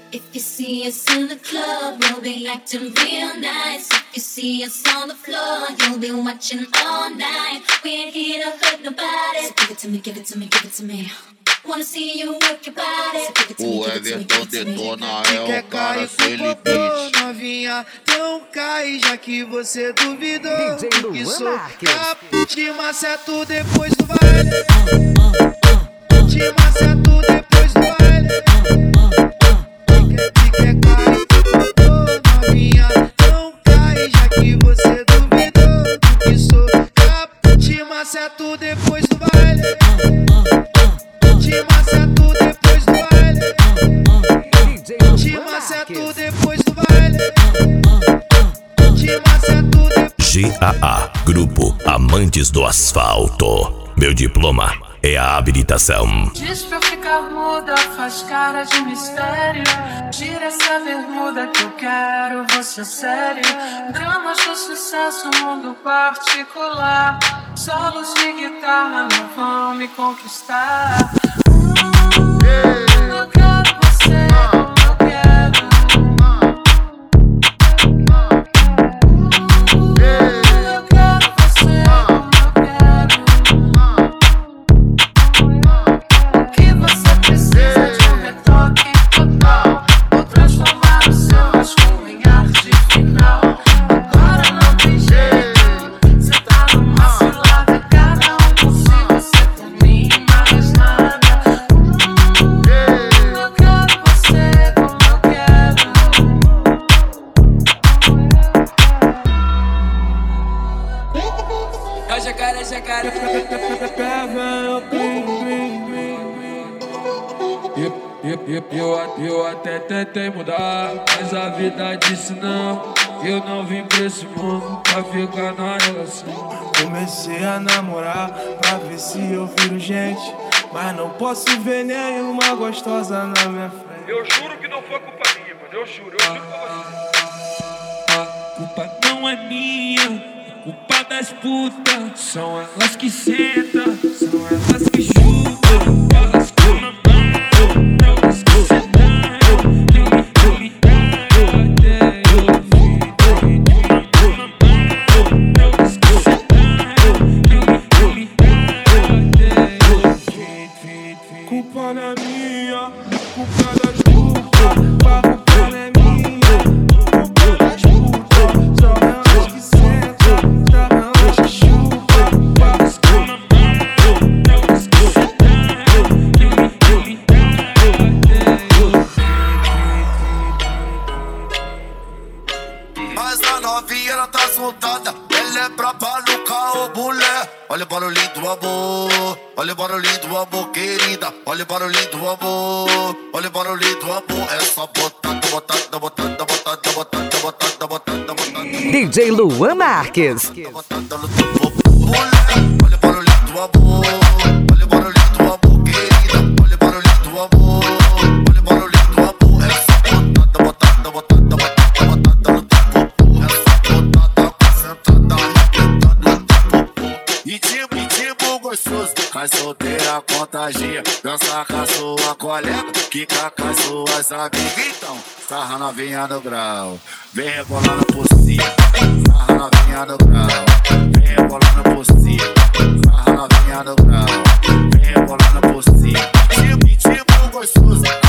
If you see us in the club, we'll be acting real nice. If you see us on the floor, you'll be watching all night. We ain't here to hurt nobody. So give it to me, give it to me, give it to me. Wanna see you work your body. So give it to me, O give it to me, Everton give it to me. detona, é o cara sem limite. Novinha, não cai, já que você duvidou. Que sou capo, te maceto depois do baile. Te maceto depois do baile. Quer cair, novinha, não cai, já que você duvidou. Que sou capo, te maceto depois do baile. Te maceto depois do baile. Te maceto depois do baile. Te maceto depois. GAA, Grupo Amantes do Asfalto. Meu diploma é a habilitação. Diz pra eu ficar muda, faz cara de mistério. Tira essa bermuda que eu quero você sério. Dramas do sucesso, mundo particular. Solos de guitarra não vão me conquistar. Eu quero você como eu quero. Eu quero você como eu quero. O que você precisa de um retoque total? Vou transformar o seu rascunho em arte final. Agora não tem jeito, cê tá numa cilada. Cada um por si, você por mim, mais nada. Eu quero você como eu quero. É o jacaré, jacaré. Eu até tentei mudar, mas a vida disse não. Eu não vim pra esse mundo pra ficar na relação. Comecei a namorar pra ver se eu viro gente, mas não posso ver nenhuma gostosa na minha frente. Eu juro que não foi culpa minha, mano. Eu juro pra você. A culpa não é minha, é culpa das putas. São elas que sentam, são elas que chutam. Elas que mamam, elas que sentam. Eu me trago até eu fim. Elas que sentam. Eu me trago até eu fim. Culpa não é minha, culpa das putas. A culpa não é minha, culpa das putas. São elas que sentam, são elas que chutam. Elas que mamam, elas que sentam. Eu me trago até eu Mas a novinha ela tá soltada, ela é braba no carro, mulher. Olha o barulhinho do amor, olha o barulhinho do amor, querida. Olha o barulhinho do amor, olha o barulhinho do amor. É só botando, botando, botando, botando, botando, botando, botando, botando. DJ Luan Marques. Botando no teu corpo, mulher. Olha o barulhinho do amor, olha o barulhinho do amor, querida. Olha o barulhinho do amor, olha o barulhinho do amor. É só botando, botando, botando, botando, botando no teu corpo. É só botando, concentrada, arrebentando no teu corpo. E tipo gostoso, cai solteira, contagia. Dança com a sua colega, quica com as suas amigas. Então, sarra novinha no grau, vem rebolando por cima. Sarra novinha no grau, vem rebolando por cima. Sarra novinha no grau, vem rebolando por cima. Tipo gostoso,